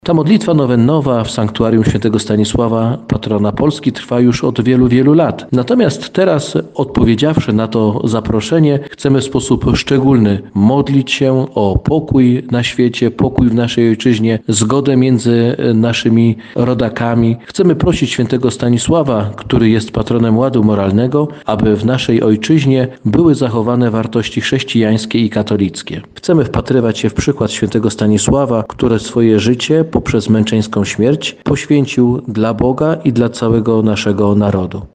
Ta modlitwa nowennowa w sanktuarium świętego Stanisława, patrona Polski, trwa już od wielu, wielu lat. Natomiast teraz, odpowiedziawszy na to zaproszenie, chcemy w sposób szczególny modlić się o pokój na świecie, pokój w naszej ojczyźnie, zgodę między naszymi rodakami. Chcemy prosić świętego Stanisława, który jest patronem ładu moralnego, aby w naszej ojczyźnie były zachowane wartości chrześcijańskie i katolickie. Chcemy wpatrywać się w przykład świętego Stanisława, który swoje życie poprzez męczeńską śmierć poświęcił dla Boga i dla całego naszego narodu.